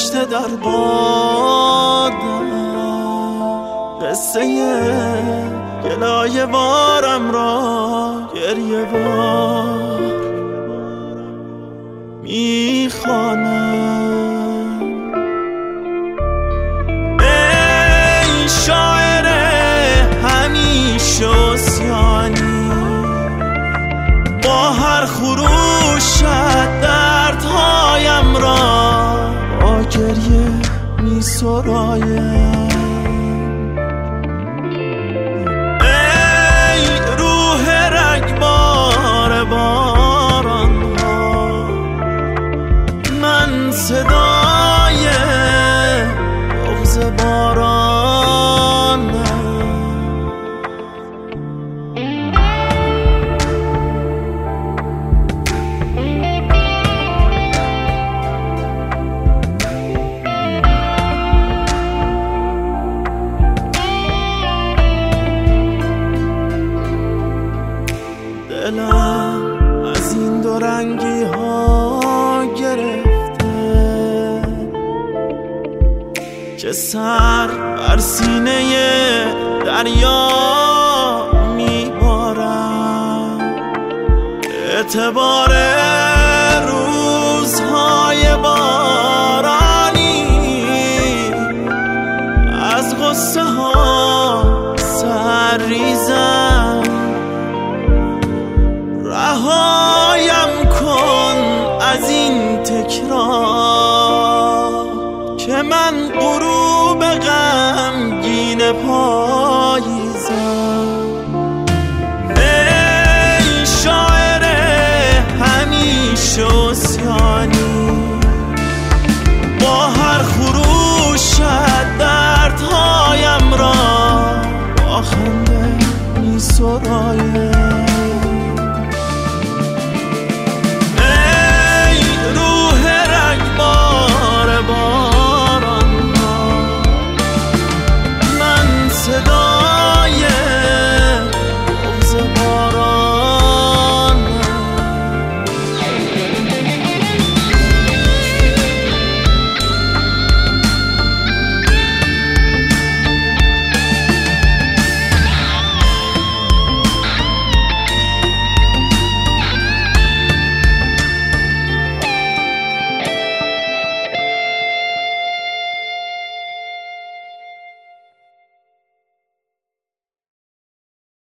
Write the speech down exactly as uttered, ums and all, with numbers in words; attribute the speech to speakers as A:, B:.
A: گذشته در بادم، قصه گلایه بارم را گریه بار میخوانم. ای شاعر همیشه عصیانی، با هر خروشت دردهایم را با گریه می سرایم. ای روح رگبار باران ها، من صدای بغض بارانم. دلم از این دو رنگی ها گرفته که سر بر سینه دریا میبارم. اعتبار روزهای بارانی از غصه ها سر ریزم. رهایم کن از این تکرار که من غروب غمگین پاییزم.